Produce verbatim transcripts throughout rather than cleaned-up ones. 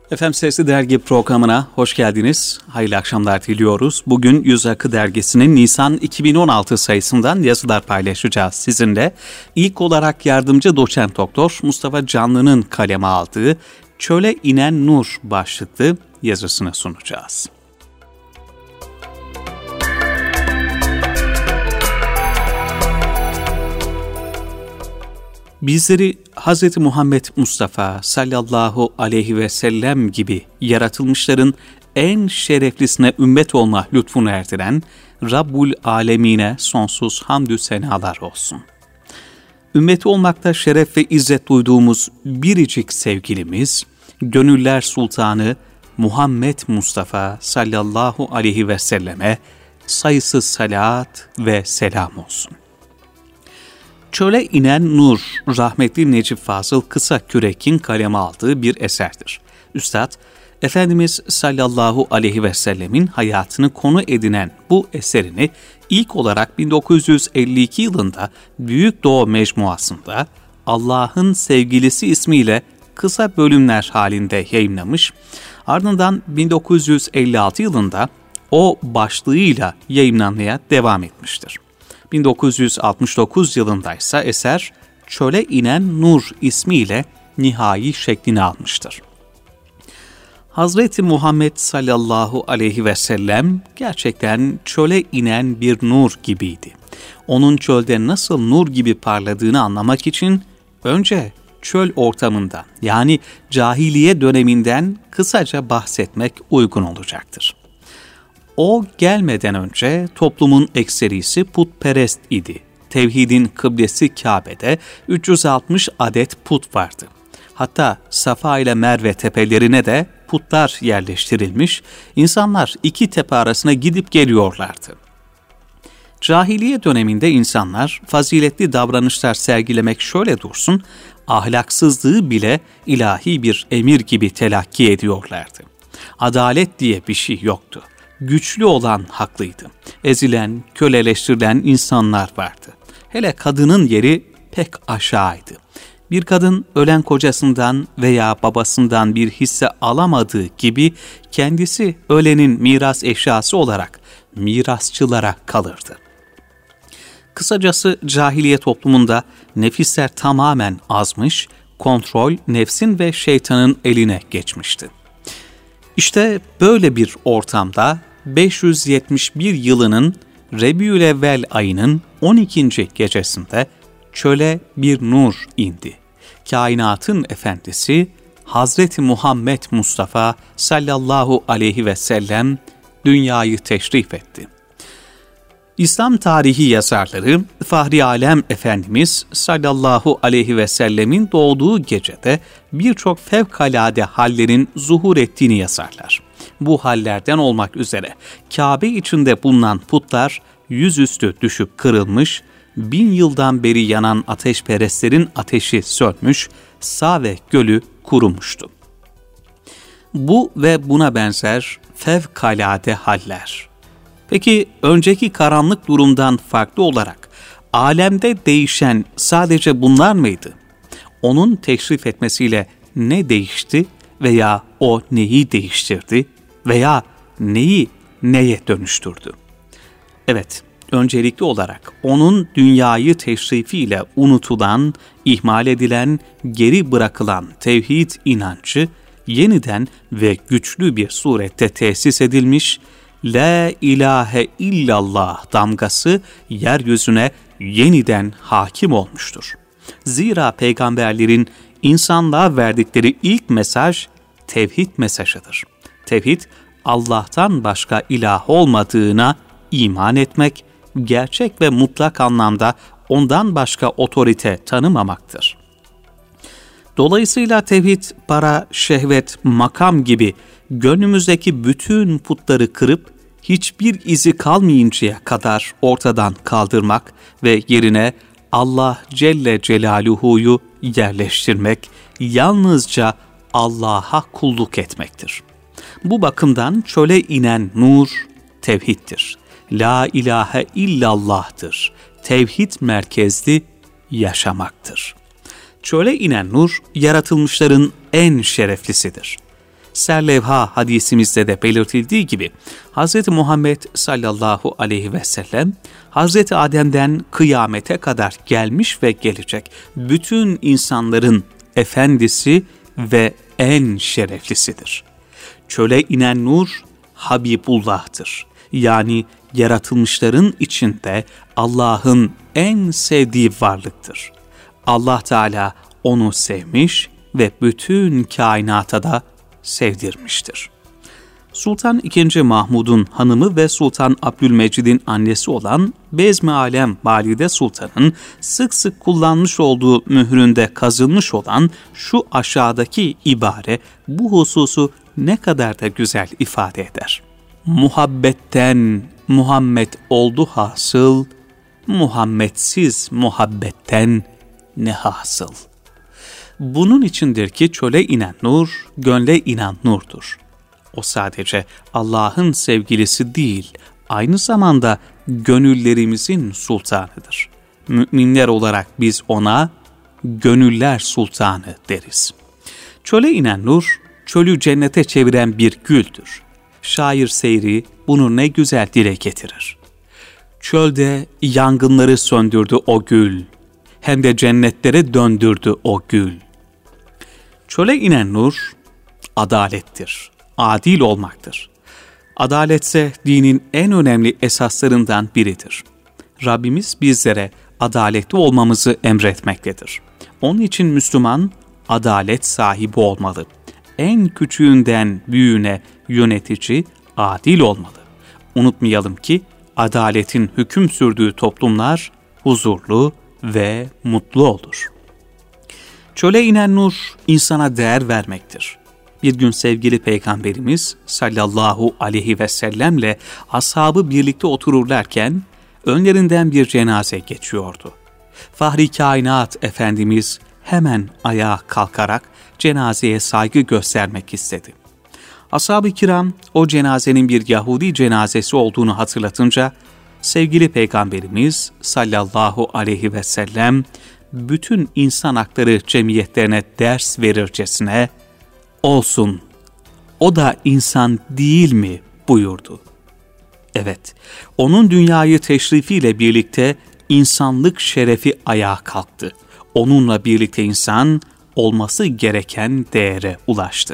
Efendim Sesli Dergi programına hoş geldiniz. Hayırlı akşamlar diliyoruz. Bugün Yüz Akı Dergisi'nin Nisan iki bin on altı sayısından yazılar paylaşacağız sizinle. İlk olarak yardımcı doçent doktor Mustafa Canlı'nın kaleme aldığı Çöle İnen Nur başlıklı yazısını sunacağız. Bizleri Hz. Muhammed Mustafa sallallahu aleyhi ve sellem gibi yaratılmışların en şereflisine ümmet olma lütfunu erdiren Rabbul Alemine sonsuz hamdü senalar olsun. Ümmeti olmakta şeref ve izzet duyduğumuz biricik sevgilimiz, Gönüller Sultanı Muhammed Mustafa sallallahu aleyhi ve selleme sayısız salat ve selam olsun. Çöle İnen Nur, rahmetli Necip Fazıl Kısakürek'in kaleme aldığı bir eserdir. Üstad, Efendimiz sallallahu aleyhi ve sellemin hayatını konu edinen bu eserini ilk olarak bin dokuz yüz elli iki yılında Büyük Doğu Mecmuası'nda Allah'ın Sevgilisi ismiyle kısa bölümler halinde yayımlamış, ardından bin dokuz yüz elli altı yılında o başlığıyla yayımlanmaya devam etmiştir. bin dokuz yüz altmış dokuz yılında ise eser Çöle İnen Nur ismiyle nihai şeklini almıştır. Hazreti Muhammed sallallahu aleyhi ve sellem gerçekten çöle inen bir nur gibiydi. Onun çölde nasıl nur gibi parladığını anlamak için önce çöl ortamından yani cahiliye döneminden kısaca bahsetmek uygun olacaktır. O gelmeden önce toplumun ekserisi putperest idi. Tevhidin kıblesi Kabe'de üç yüz altmış adet put vardı. Hatta Safa ile Merve tepelerine de putlar yerleştirilmiş, insanlar iki tepe arasına gidip geliyorlardı. Cahiliye döneminde insanlar faziletli davranışlar sergilemek şöyle dursun, ahlaksızlığı bile ilahi bir emir gibi telakki ediyorlardı. Adalet diye bir şey yoktu. Güçlü olan haklıydı. Ezilen, köleleştirilen insanlar vardı. Hele kadının yeri pek aşağıydı. Bir kadın ölen kocasından veya babasından bir hisse alamadığı gibi kendisi ölenin miras eşyası olarak mirasçılara kalırdı. Kısacası cahiliye toplumunda nefisler tamamen azmış, kontrol nefsin ve şeytanın eline geçmişti. İşte böyle bir ortamda beş yüz yetmiş bir yılının Rebiülevvel ayının on ikinci gecesinde çöle bir nur indi. Kainatın efendisi Hazreti Muhammed Mustafa sallallahu aleyhi ve sellem dünyayı teşrif etti. İslam tarihi yazarları Fahri Alem Efendimiz sallallahu aleyhi ve sellemin doğduğu gecede birçok fevkalade hallerin zuhur ettiğini yazarlar. Bu hallerden olmak üzere Kabe içinde bulunan putlar yüzüstü düşüp kırılmış, bin yıldan beri yanan ateşperestlerin ateşi sönmüş, Save gölü kurumuştu. Bu ve buna benzer fevkalade haller. Peki önceki karanlık durumdan farklı olarak alemde değişen sadece bunlar mıydı? Onun teşrif etmesiyle ne değişti veya o neyi değiştirdi veya neyi neye dönüştürdü? Evet, öncelikli olarak onun dünyayı teşrifiyle unutulan, ihmal edilen, geri bırakılan tevhid inancı yeniden ve güçlü bir surette tesis edilmiş, La ilahe illallah damgası yeryüzüne yeniden hakim olmuştur. Zira peygamberlerin insanlığa verdikleri ilk mesaj tevhid mesajıdır. Tevhid, Allah'tan başka ilah olmadığına iman etmek, gerçek ve mutlak anlamda ondan başka otorite tanımamaktır. Dolayısıyla tevhid, para, şehvet, makam gibi gönlümüzdeki bütün putları kırıp hiçbir izi kalmayıncaya kadar ortadan kaldırmak ve yerine Allah Celle Celaluhu'yu yerleştirmek, yalnızca Allah'a kulluk etmektir. Bu bakımdan çöle inen nur tevhiddir. La ilahe illallah'tır. Tevhid merkezli yaşamaktır. Çöle inen nur yaratılmışların en şereflisidir. serlevha hadisimizde de belirtildiği gibi Hz. Muhammed sallallahu aleyhi ve sellem Hz. Adem'den kıyamete kadar gelmiş ve gelecek bütün insanların efendisi ve en şereflisidir. Çöle inen nur Habibullah'tır. Yani yaratılmışların içinde Allah'ın en sevdiği varlıktır. Allah Teala onu sevmiş ve bütün kainata da sevdirmiştir. Sultan ikinci. Mahmud'un hanımı ve Sultan Abdülmecid'in annesi olan Bezmi Alem Valide Sultan'ın sık sık kullanmış olduğu mühründe kazınmış olan şu aşağıdaki ibare bu hususu ne kadar da güzel ifade eder. Muhabbetten Muhammed oldu hasıl, Muhammedsiz muhabbetten ne hasıl. Bunun içindir ki çöle inen nur, gönle inen nurdur. O sadece Allah'ın sevgilisi değil, aynı zamanda gönüllerimizin sultanıdır. Müminler olarak biz ona gönüller sultanı deriz. Çöle inen nur, çölü cennete çeviren bir güldür. Şair Seyri bunu ne güzel dile getirir. Çölde yangınları söndürdü o gül, hem de cennetlere döndürdü o gül. Çöle inen nur, adalettir, adil olmaktır. Adaletse dinin en önemli esaslarından biridir. Rabbimiz bizlere adaletli olmamızı emretmektedir. Onun için Müslüman adalet sahibi olmalı. En küçüğünden büyüğüne yönetici adil olmalı. Unutmayalım ki adaletin hüküm sürdüğü toplumlar huzurlu ve mutlu olur. Çöle inen nur insana değer vermektir. Bir gün sevgili Peygamberimiz sallallahu aleyhi ve sellemle ashabı birlikte otururlarken önlerinden bir cenaze geçiyordu. Fahri Kainat Efendimiz hemen ayağa kalkarak cenazeye saygı göstermek istedi. Ashab-ı kiram o cenazenin bir Yahudi cenazesi olduğunu hatırlatınca sevgili Peygamberimiz sallallahu aleyhi ve sellem bütün insan hakları cemiyetlerine ders verircesine olsun, o da insan değil mi buyurdu. Evet, onun dünyayı teşrifiyle birlikte insanlık şerefi ayağa kalktı. Onunla birlikte insan olması gereken değere ulaştı.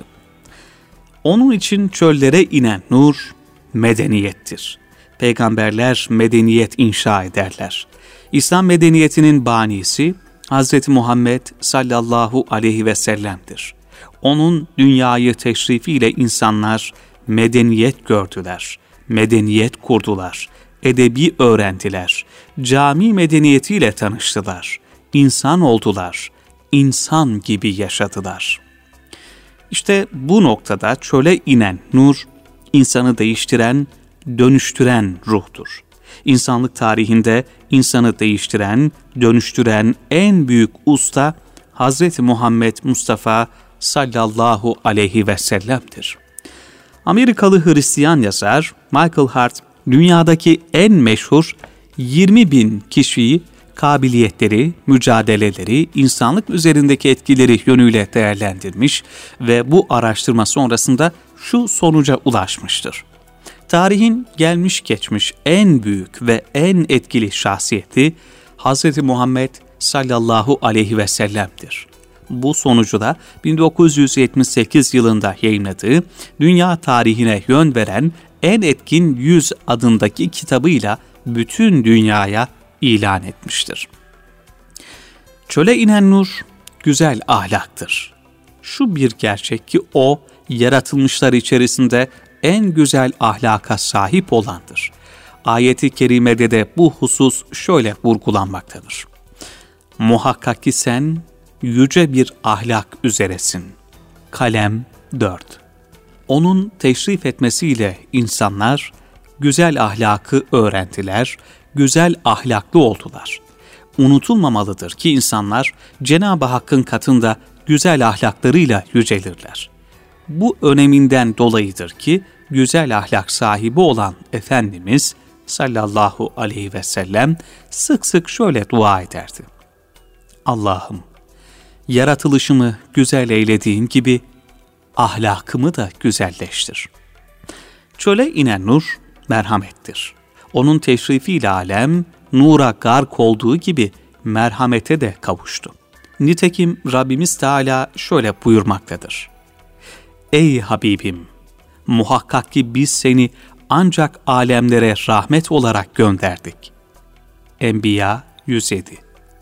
Onun için çöllere inen nur medeniyettir. Peygamberler medeniyet inşa ederler. İslam medeniyetinin banisi Hz. Muhammed sallallahu aleyhi ve sellem'dir. Onun dünyayı teşrifiyle insanlar medeniyet gördüler, medeniyet kurdular, edebi öğrendiler, cami medeniyetiyle tanıştılar, insan oldular, insan gibi yaşadılar. İşte bu noktada çöle inen nur, insanı değiştiren, dönüştüren ruhtur. İnsanlık tarihinde insanı değiştiren, dönüştüren en büyük usta Hz. Muhammed Mustafa sallallahu aleyhi ve sellem'dir. Amerikalı Hristiyan yazar Michael Hart, dünyadaki en meşhur yirmi bin kişiyi kabiliyetleri, mücadeleleri, insanlık üzerindeki etkileri yönüyle değerlendirmiş ve bu araştırma sonrasında şu sonuca ulaşmıştır. Tarihin gelmiş geçmiş en büyük ve en etkili şahsiyeti Hz. Muhammed sallallahu aleyhi ve sellem'dir. Bu sonucu da bin dokuz yüz yetmiş sekiz yılında yayınladığı dünya tarihine yön veren En Etkin yüz adındaki kitabıyla bütün dünyaya ilan etmiştir. Çöle inen nur güzel ahlaktır. Şu bir gerçek ki o yaratılmışlar içerisinde en güzel ahlaka sahip olandır. Ayet-i kerimede de bu husus şöyle vurgulanmaktadır. Muhakkak ki sen yüce bir ahlak üzeresin. Kalem dört. Onun teşrif etmesiyle insanlar güzel ahlakı öğrendiler, güzel ahlaklı oldular. Unutulmamalıdır ki insanlar Cenab-ı Hakk'ın katında güzel ahlaklarıyla yücelirler. Bu öneminden dolayıdır ki güzel ahlak sahibi olan Efendimiz sallallahu aleyhi ve sellem sık sık şöyle dua ederdi. Allah'ım, yaratılışımı güzel eylediğin gibi ahlakımı da güzelleştir. Çöle inen nur merhamettir. Onun teşrifiyle alem nura gark olduğu gibi merhamete de kavuştu. Nitekim Rabbimiz Teala şöyle buyurmaktadır. Ey Habibim! Muhakkak ki biz seni ancak alemlere rahmet olarak gönderdik. Enbiya yüz yedi.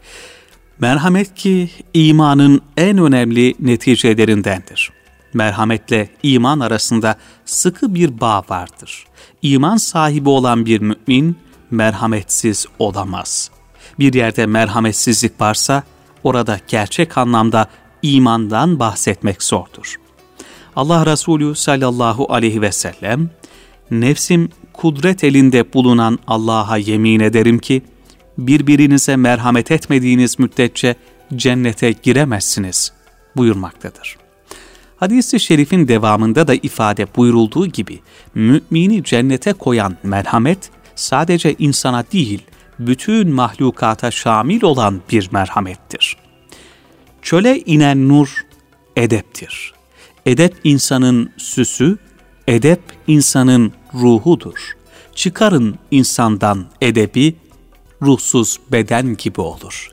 Merhamet ki imanın en önemli neticelerindendir. Merhametle iman arasında sıkı bir bağ vardır. İman sahibi olan bir mümin merhametsiz olamaz. Bir yerde merhametsizlik varsa orada gerçek anlamda imandan bahsetmek zordur. Allah Resulü sallallahu aleyhi ve sellem, nefsim kudret elinde bulunan Allah'a yemin ederim ki, birbirinize merhamet etmediğiniz müddetçe cennete giremezsiniz buyurmaktadır. Hadis-i şerifin devamında da ifade buyurulduğu gibi, mümini cennete koyan merhamet, sadece insana değil, bütün mahlukata şamil olan bir merhamettir. Çöle inen nur, edeptir. Edep insanın süsü, edep insanın ruhudur. Çıkarın insandan edebi, ruhsuz beden gibi olur.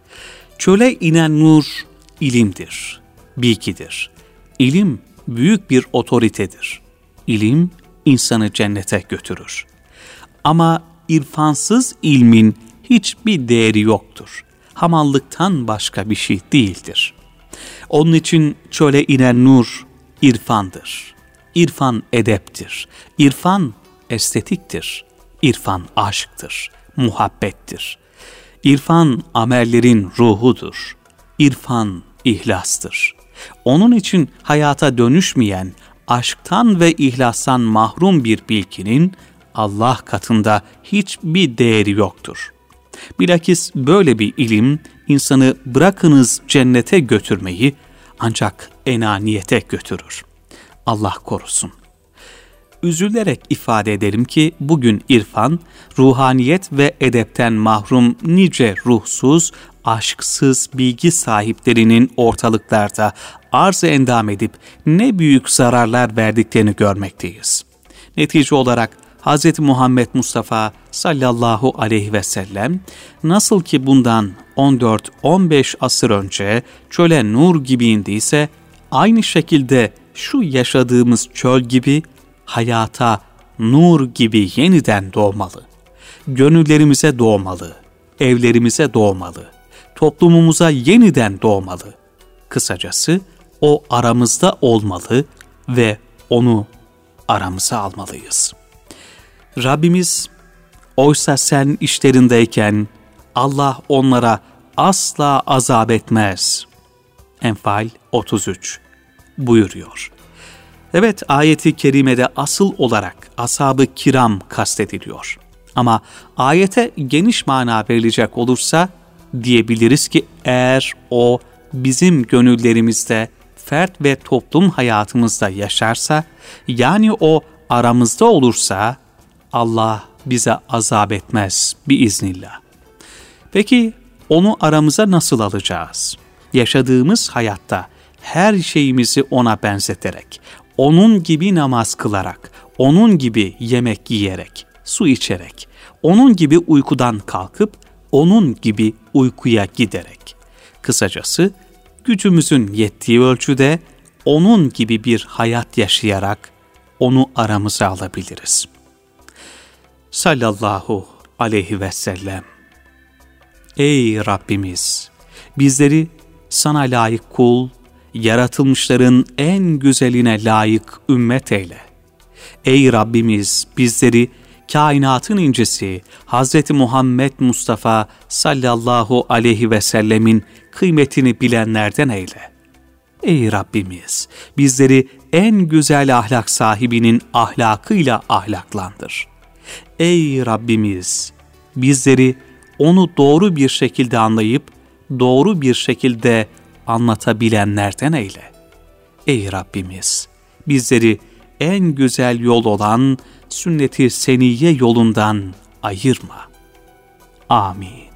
Çöle inen nur, ilimdir, bilgidir. İlim büyük bir otoritedir. İlim insanı cennete götürür. Ama irfansız ilmin hiçbir değeri yoktur. Hamallıktan başka bir şey değildir. Onun için çöle inen nur irfandır. İrfan edeptir. İrfan estetiktir. İrfan aşktır, muhabbettir. İrfan amellerin ruhudur. İrfan ihlastır. Onun için hayata dönüşmeyen, aşktan ve ihlastan mahrum bir bilginin Allah katında hiçbir değeri yoktur. Bilakis böyle bir ilim insanı bırakınız cennete götürmeyi ancak enaniyete götürür. Allah korusun. Üzülerek ifade ederim ki bugün irfan, ruhaniyet ve edepten mahrum nice ruhsuz, aşksız bilgi sahiplerinin ortalıklarda arz-ı endam edip ne büyük zararlar verdiklerini görmekteyiz. Netice olarak Hz. Muhammed Mustafa sallallahu aleyhi ve sellem nasıl ki bundan on dört on beş asır önce çöle nur gibi indiyse, aynı şekilde şu yaşadığımız çöl gibi hayata nur gibi yeniden doğmalı. Gönüllerimize doğmalı, evlerimize doğmalı, toplumumuza yeniden doğmalı. Kısacası o aramızda olmalı ve onu aramıza almalıyız. Rabbimiz, oysa sen işlerindeyken Allah onlara asla azap etmez. Enfal otuz üç buyuruyor. Evet, ayeti kerimede asıl olarak ashab-ı kiram kastediliyor. Ama ayete geniş mana verilecek olursa diyebiliriz ki eğer o bizim gönüllerimizde, fert ve toplum hayatımızda yaşarsa, yani o aramızda olursa Allah bize azap etmez biiznillah. Peki onu aramıza nasıl alacağız? Yaşadığımız hayatta her şeyimizi ona benzeterek, onun gibi namaz kılarak, onun gibi yemek yiyerek, su içerek, onun gibi uykudan kalkıp, onun gibi uykuya giderek. Kısacası gücümüzün yettiği ölçüde onun gibi bir hayat yaşayarak onu aramıza alabiliriz. Sallallahu aleyhi ve sellem. Ey Rabbimiz! Bizleri sana layık kul, yaratılmışların en güzeline layık ümmet eyle. Ey Rabbimiz! Bizleri kainatın incisi Hz. Muhammed Mustafa sallallahu aleyhi ve sellemin kıymetini bilenlerden eyle. Ey Rabbimiz! Bizleri en güzel ahlak sahibinin ahlakıyla ahlaklandır. Ey Rabbimiz! Bizleri onu doğru bir şekilde anlayıp, doğru bir şekilde anlatabilenlerden eyle. Ey Rabbimiz! Bizleri en güzel yol olan sünnet-i seniyye yolundan ayırma. Amin.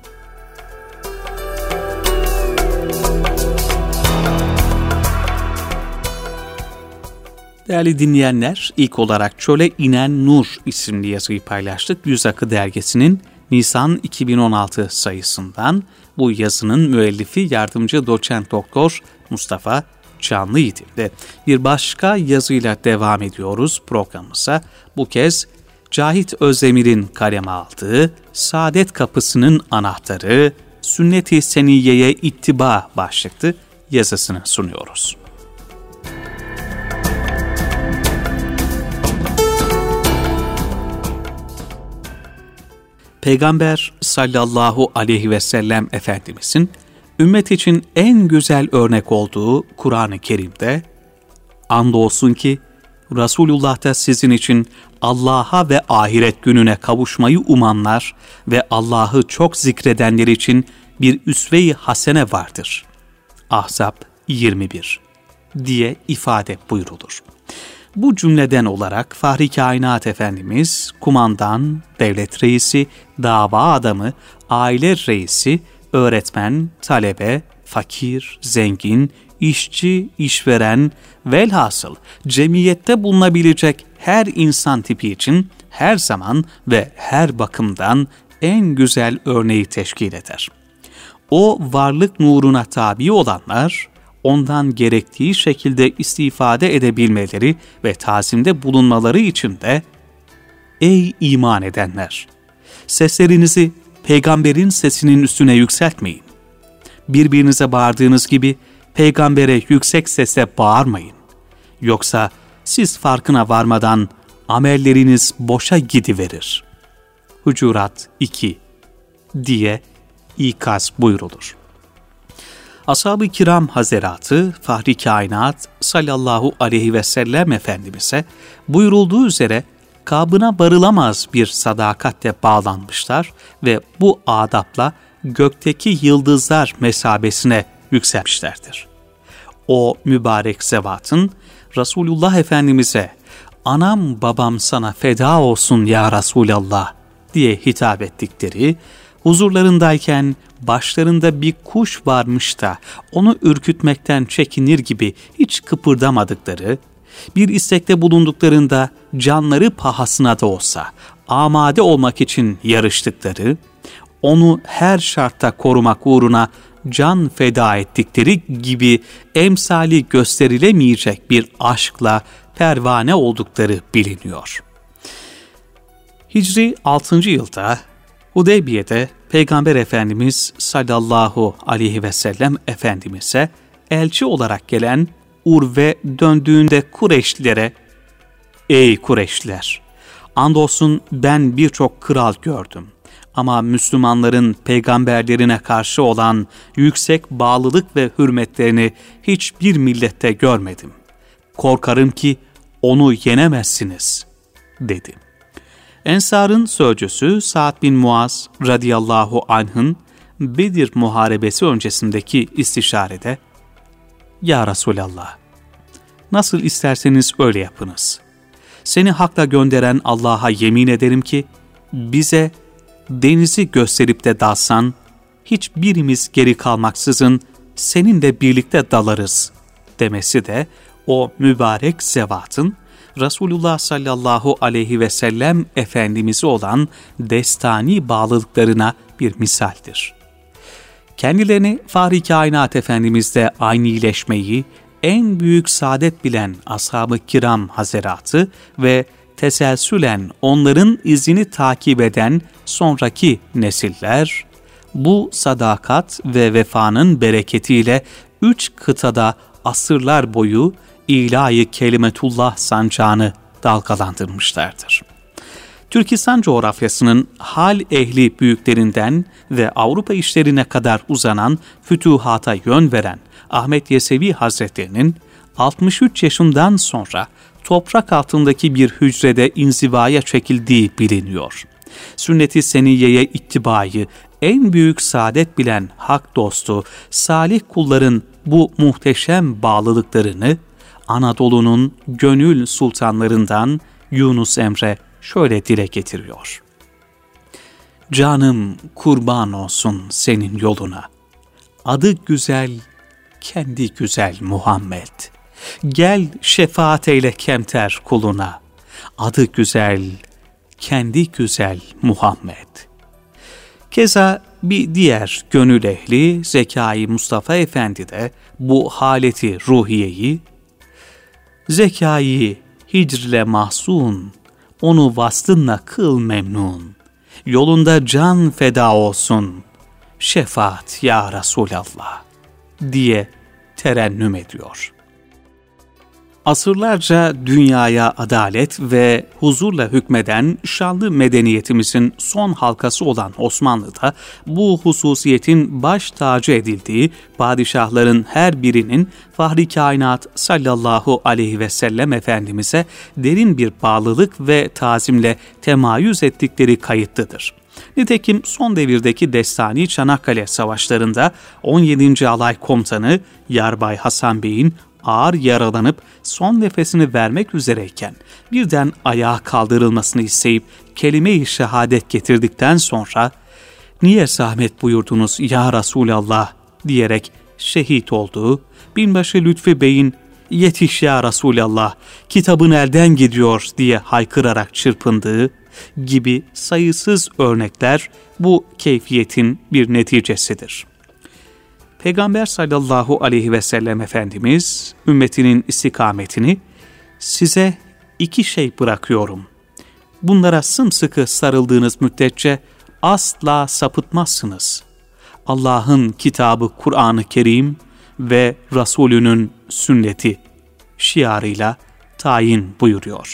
Değerli dinleyenler, ilk olarak Çöle İnen Nur isimli yazıyı paylaştık. Yüz Akı dergisinin Nisan iki bin on altı sayısından. Bu yazının müellifi yardımcı doçent doktor Mustafa Canlıyiğit'ti. Bir başka yazıyla devam ediyoruz programımıza. Bu kez Cahit Özdemir'in kaleme aldığı Saadet Kapısının Anahtarı, Sünnet-i Seniyye'ye İttiba başlıklı yazısını sunuyoruz. Peygamber sallallahu aleyhi ve sellem Efendimizin ümmet için en güzel örnek olduğu Kur'an-ı Kerim'de, andolsun ki Resulullah da sizin için Allah'a ve ahiret gününe kavuşmayı umanlar ve Allah'ı çok zikredenler için bir üsve-i hasene vardır. Ahzab yirmi bir diye ifade buyrulur. Bu cümleden olarak Fahri Kainat Efendimiz, kumandan, devlet reisi, dava adamı, aile reisi, öğretmen, talebe, fakir, zengin, işçi, işveren, velhasıl cemiyette bulunabilecek her insan tipi için her zaman ve her bakımdan en güzel örneği teşkil eder. O varlık nuruna tabi olanlar, ondan gerektiği şekilde istifade edebilmeleri ve tazimde bulunmaları için de, ey iman edenler! Seslerinizi peygamberin sesinin üstüne yükseltmeyin. Birbirinize bağırdığınız gibi peygambere yüksek sesle bağırmayın. Yoksa siz farkına varmadan amelleriniz boşa gidiverir. Hucurat iki diye ikaz buyrulur. Ashab-ı kiram hazeratı Fahri Kainat sallallahu aleyhi ve sellem Efendimiz'e buyurulduğu üzere kabına varılamaz bir sadakatle bağlanmışlar ve bu adapla gökteki yıldızlar mesabesine yükselmişlerdir. O mübarek zevatın Resulullah Efendimiz'e "Anam babam sana feda olsun ya Resulallah" diye hitap ettikleri, huzurlarındayken başlarında bir kuş varmış da onu ürkütmekten çekinir gibi hiç kıpırdamadıkları, bir istekte bulunduklarında canları pahasına da olsa amade olmak için yarıştıkları, onu her şartta korumak uğruna can feda ettikleri gibi emsali gösterilemeyecek bir aşkla pervane oldukları biliniyor. Hicri altıncı yılda Hudeybiye'de Peygamber Efendimiz sallallahu aleyhi ve sellem Efendimiz'e elçi olarak gelen Urve döndüğünde Kureyşlilere, "Ey Kureyşliler! Andolsun ben birçok kral gördüm. Ama Müslümanların peygamberlerine karşı olan yüksek bağlılık ve hürmetlerini hiçbir millette görmedim. Korkarım ki onu yenemezsiniz," dedi. Ensar'ın sözcüsü Sa'd bin Muaz radıyallahu anh'ın Bedir Muharebesi öncesindeki istişarede, "Ya Resulallah, nasıl isterseniz öyle yapınız. Seni hakla gönderen Allah'a yemin ederim ki bize denizi gösterip de dalsan, hiçbirimiz geri kalmaksızın seninle birlikte dalarız," demesi de o mübarek zevatın Resulullah sallallahu aleyhi ve sellem Efendimiz'e olan destani bağlılıklarına bir misaldir. Kendilerini Fahri Kainat Efendimiz'de aynileşmeyi en büyük saadet bilen ashab-ı kiram hazeratı ve teselsülen onların izini takip eden sonraki nesiller, bu sadakat ve vefanın bereketiyle üç kıtada asırlar boyu ilahi kelimetullah sancağını dalgalandırmışlardır. Türkistan coğrafyasının hal ehli büyüklerinden ve Avrupa işlerine kadar uzanan fütühata yön veren Ahmet Yesevi Hazretleri'nin altmış üç yaşından sonra toprak altındaki bir hücrede inzivaya çekildiği biliniyor. Sünnet-i Seniyye'ye ittibayı en büyük saadet bilen hak dostu, salih kulların bu muhteşem bağlılıklarını Anadolu'nun gönül sultanlarından Yunus Emre şöyle dile getiriyor. "Canım kurban olsun senin yoluna, adı güzel, kendi güzel Muhammed. Gel şefaat eyle kemter kuluna. Adı güzel, kendi güzel Muhammed. Keza bir diğer gönül ehli Zekai Mustafa Efendi de bu haleti ruhiyeyi, Zekai hicrle mahzun, onu vaslınla kıl memnun, yolunda can feda olsun, şefaat ya Resulallah diye terennüm ediyor. Asırlarca dünyaya adalet ve huzurla hükmeden şanlı medeniyetimizin son halkası olan Osmanlı'da bu hususiyetin baş tacı edildiği padişahların her birinin Fahri Kainat sallallahu aleyhi ve sellem Efendimiz'e derin bir bağlılık ve tazimle temayüz ettikleri kayıtlıdır. Nitekim son devirdeki Destani Çanakkale Savaşları'nda on yedinci Alay Komutanı Yarbay Hasan Bey'in ağır yaralanıp son nefesini vermek üzereyken birden ayağa kaldırılmasını isteyip kelime-i şehadet getirdikten sonra "Niye zahmet buyurdunuz ya Resulallah?" diyerek şehit olduğu, binbaşı Lütfi Bey'in "Yetiş ya Resulallah, kitabın elden gidiyor" diye haykırarak çırpındığı gibi sayısız örnekler bu keyfiyetin bir neticesidir. Peygamber sallallahu aleyhi ve sellem Efendimiz ümmetinin istikametini "Size iki şey bırakıyorum. Bunlara sımsıkı sarıldığınız müddetçe asla sapıtmazsınız. Allah'ın kitabı Kur'an-ı Kerim ve Resulünün sünneti" şiarıyla tayin buyuruyor.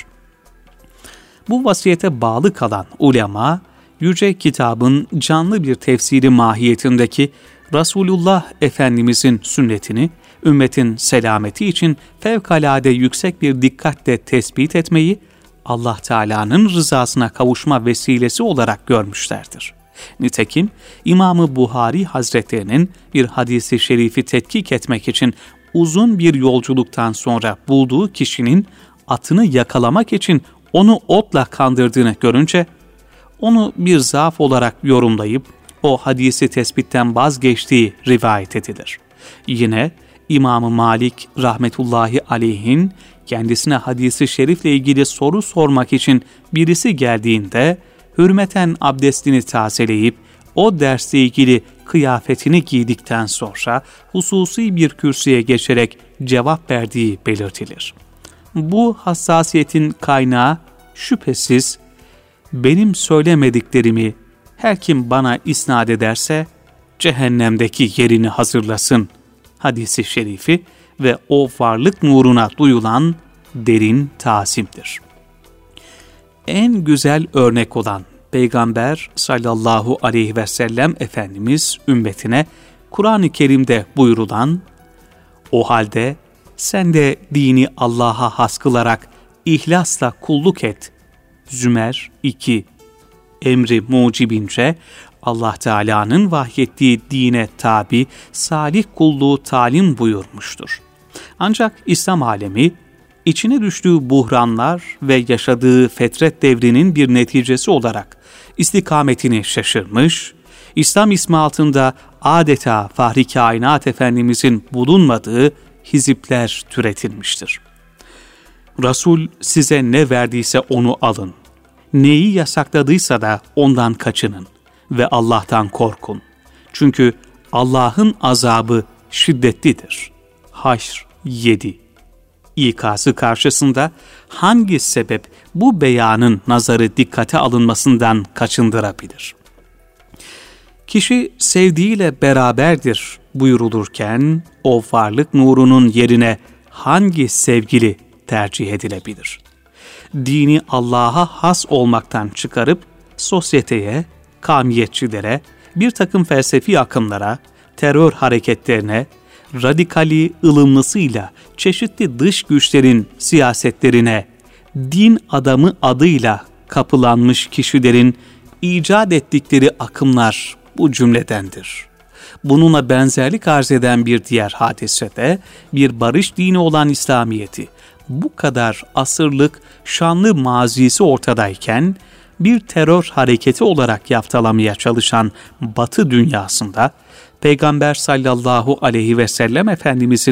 Bu vasiyete bağlı kalan ulema, Yüce Kitabın canlı bir tefsiri mahiyetindeki Resulullah Efendimizin sünnetini, ümmetin selameti için fevkalade yüksek bir dikkatle tespit etmeyi, Allah Teala'nın rızasına kavuşma vesilesi olarak görmüşlerdir. Nitekim İmam-ı Buhari Hazretlerinin bir hadisi şerifi tetkik etmek için uzun bir yolculuktan sonra bulduğu kişinin atını yakalamak için onu otla kandırdığını görünce, onu bir zaaf olarak yorumlayıp o hadisi tespitten vazgeçtiği rivayet edilir. Yine İmam-ı Malik rahmetullahi aleyhin kendisine hadisi şerifle ilgili soru sormak için birisi geldiğinde hürmeten abdestini tazeleyip o dersle ilgili kıyafetini giydikten sonra hususi bir kürsüye geçerek cevap verdiği belirtilir. Bu hassasiyetin kaynağı şüphesiz benim söylemediklerimi her kim bana isnat ederse cehennemdeki yerini hazırlasın hadisi şerifi ve o varlık nuruna duyulan derin tazimdir. En güzel örnek olan Peygamber sallallahu aleyhi ve sellem Efendimiz ümmetine Kur'an-ı Kerim'de buyurulan, "O halde sen de dini Allah'a has kılarak ihlasla kulluk et" Zümer iki emri mucibince Allah Teala'nın vahyettiği dine tabi salih kulluğu talim buyurmuştur. Ancak İslam alemi içine düştüğü buhranlar ve yaşadığı fetret devrinin bir neticesi olarak istikametini şaşırmış, İslam ismi altında adeta Fahri Kainat Efendimizin bulunmadığı hizipler türetilmiştir. Resul size ne verdiyse onu alın. Neyi yasakladıysa da ondan kaçının ve Allah'tan korkun. Çünkü Allah'ın azabı şiddetlidir. Haşr yedi. İkazı karşısında hangi sebep bu beyanın nazarı dikkate alınmasından kaçındırabilir? Kişi sevdiğiyle beraberdir buyurulurken o varlık nurunun yerine hangi sevgili tercih edilebilir? Dini Allah'a has olmaktan çıkarıp sosyeteye, kamiyetçilere, bir takım felsefi akımlara, terör hareketlerine, radikali ılımlısıyla çeşitli dış güçlerin siyasetlerine, din adamı adıyla kapılanmış kişilerin icat ettikleri akımlar bu cümledendir. Bununla benzerlik arz eden bir diğer hadise de bir barış dini olan İslamiyet'i bu kadar asırlık şanlı mazisi ortadayken bir terör hareketi olarak yaftalamaya çalışan Batı dünyasında Peygamber sallallahu aleyhi ve sellem Efendimizin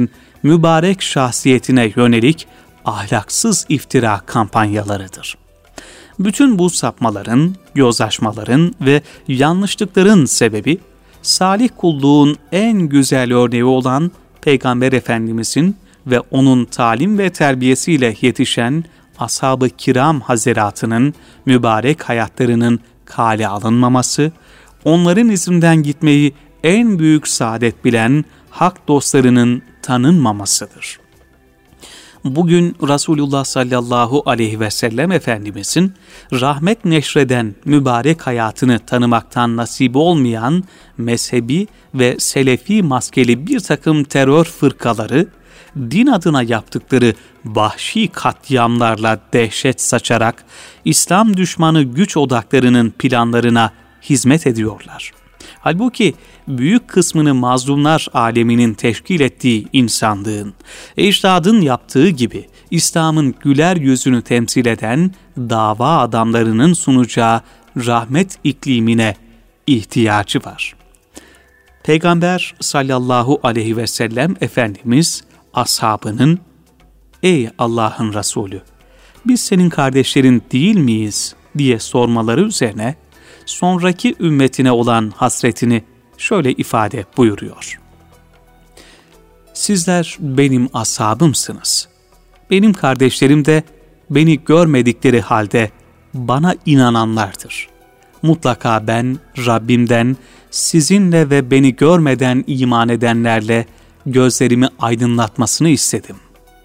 mübarek şahsiyetine yönelik ahlaksız iftira kampanyalarıdır. Bütün bu sapmaların, yozlaşmaların ve yanlışlıkların sebebi, salih kulluğun en güzel örneği olan Peygamber Efendimizin ve onun talim ve terbiyesiyle yetişen ashab-ı kiram haziratının mübarek hayatlarının kale alınmaması, onların izinden gitmeyi en büyük saadet bilen hak dostlarının tanınmamasıdır. Bugün Resulullah sallallahu aleyhi ve sellem Efendimizin rahmet neşreden mübarek hayatını tanımaktan nasip olmayan mezhebi ve selefi maskeli bir takım terör fırkaları, din adına yaptıkları vahşi katliamlarla dehşet saçarak İslam düşmanı güç odaklarının planlarına hizmet ediyorlar. Halbuki büyük kısmını mazlumlar aleminin teşkil ettiği insanlığın, ecdadın yaptığı gibi İslam'ın güler yüzünü temsil eden dava adamlarının sunacağı rahmet iklimine ihtiyacı var. Peygamber sallallahu aleyhi ve sellem Efendimiz ashabının, "Ey Allah'ın Resulü, biz senin kardeşlerin değil miyiz?" diye sormaları üzerine sonraki ümmetine olan hasretini şöyle ifade buyuruyor. "Sizler benim ashabımsınız. Benim kardeşlerim de beni görmedikleri halde bana inananlardır. Mutlaka ben Rabbimden sizinle ve beni görmeden iman edenlerle gözlerimi aydınlatmasını istedim."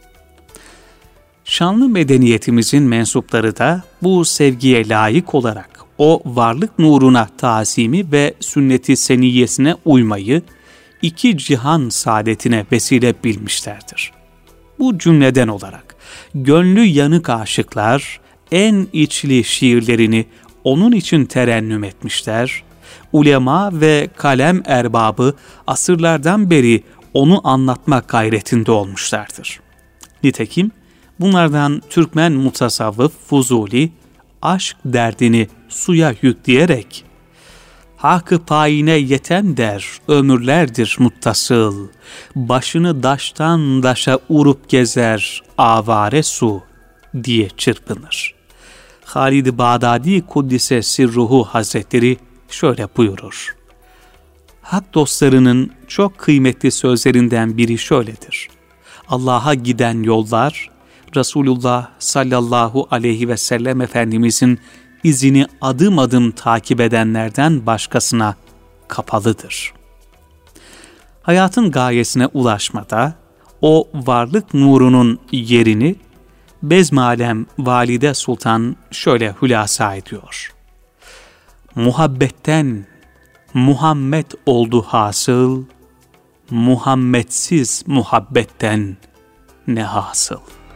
Şanlı medeniyetimizin mensupları da bu sevgiye layık olarak o varlık nuruna tazimi ve sünnet-i seniyyesine uymayı iki cihan saadetine vesile bilmişlerdir. Bu cümleden olarak gönlü yanık aşıklar en içli şiirlerini onun için terennüm etmişler, ulema ve kalem erbabı asırlardan beri onu anlatma gayretinde olmuşlardır. Nitekim bunlardan Türkmen mutasavvıf Fuzuli, aşk derdini suya yükleyerek, "Hakkı payine yeten der, ömürlerdir muttasıl, başını daştan daşa urup gezer, avare su" diye çırpınır. Halid-i Bağdadi Kuddise Sirruhu Hazretleri şöyle buyurur: Hak dostlarının çok kıymetli sözlerinden biri şöyledir: Allah'a giden yollar, Resulullah sallallahu aleyhi ve sellem Efendimizin izini adım adım takip edenlerden başkasına kapalıdır. Hayatın gayesine ulaşmada o varlık nurunun yerini Bezmalem Valide Sultan şöyle hülasa ediyor: Muhabbetten Muhammed oldu hasıl, Muhammedsiz muhabbetten ne hasıl.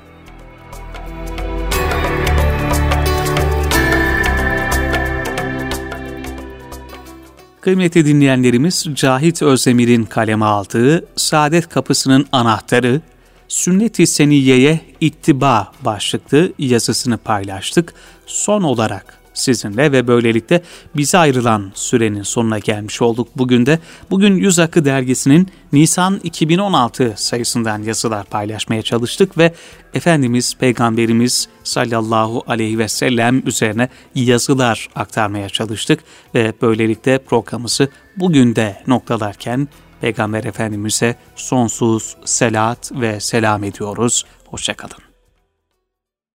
Kıymetli dinleyenlerimiz, Cahit Özdemir'in kaleme aldığı Saadet Kapısı'nın Anahtarı, Sünnet-i Seniyye'ye ittiba başlıklı yazısını paylaştık. Son olarak sizinle ve böylelikle bize ayrılan sürenin sonuna gelmiş olduk bugün de. Bugün Yüz Akı Dergisi'nin Nisan iki bin on altı sayısından yazılar paylaşmaya çalıştık ve Efendimiz Peygamberimiz sallallahu aleyhi ve sellem üzerine yazılar aktarmaya çalıştık ve böylelikle programımızı bugün de noktalarken Peygamber Efendimiz'e sonsuz selat ve selam ediyoruz. Hoşça kalın.